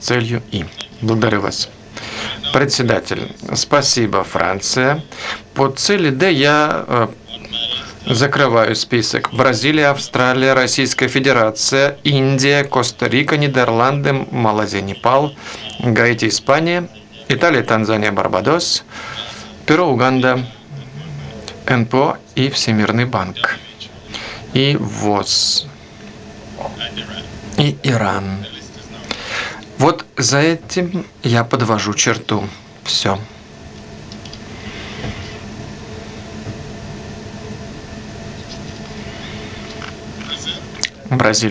целью И. Благодарю вас. Председатель, спасибо, Франция. По цели Д я закрываю список. Бразилия, Австралия, Российская Федерация, Индия, Коста-Рика, Нидерланды, Малайзия, Непал, Гаити, Испания, Италия, Танзания, Барбадос, Перу, Уганда, НПО и Всемирный банк. И ВОЗ. И Иран. Вот за этим я подвожу черту. Все. Бразилия.